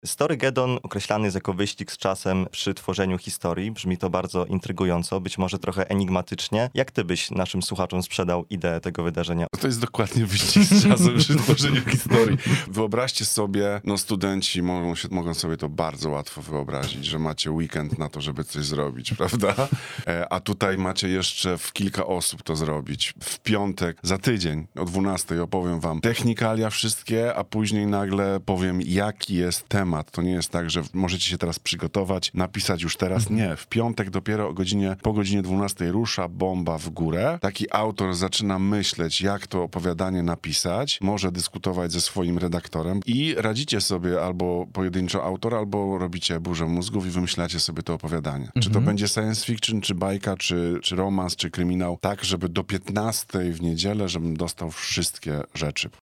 Storygedon określany jest jako wyścig z czasem przy tworzeniu historii. Brzmi to bardzo intrygująco, być może trochę enigmatycznie. Jak ty byś naszym słuchaczom sprzedał ideę tego wydarzenia? To jest dokładnie wyścig z czasem przy tworzeniu historii. Wyobraźcie sobie, studenci mogą sobie to bardzo łatwo wyobrazić, że macie weekend na to, żeby coś zrobić, prawda? A tutaj macie jeszcze w kilka osób to zrobić. W piątek, za tydzień, o 12 opowiem wam technikalia wszystkie, a później nagle powiem, jaki jest temat. To nie jest tak, że możecie się teraz przygotować, napisać już teraz. Nie, w piątek dopiero po godzinie 12 rusza bomba w górę. Taki autor zaczyna myśleć, jak to opowiadanie napisać, może dyskutować ze swoim redaktorem i radzicie sobie albo pojedynczo autor, albo robicie burzę mózgów i wymyślacie sobie to opowiadanie. Czy to będzie science fiction, czy bajka, czy romans, czy kryminał, tak, żeby do 15 w niedzielę, żebym dostał wszystkie rzeczy.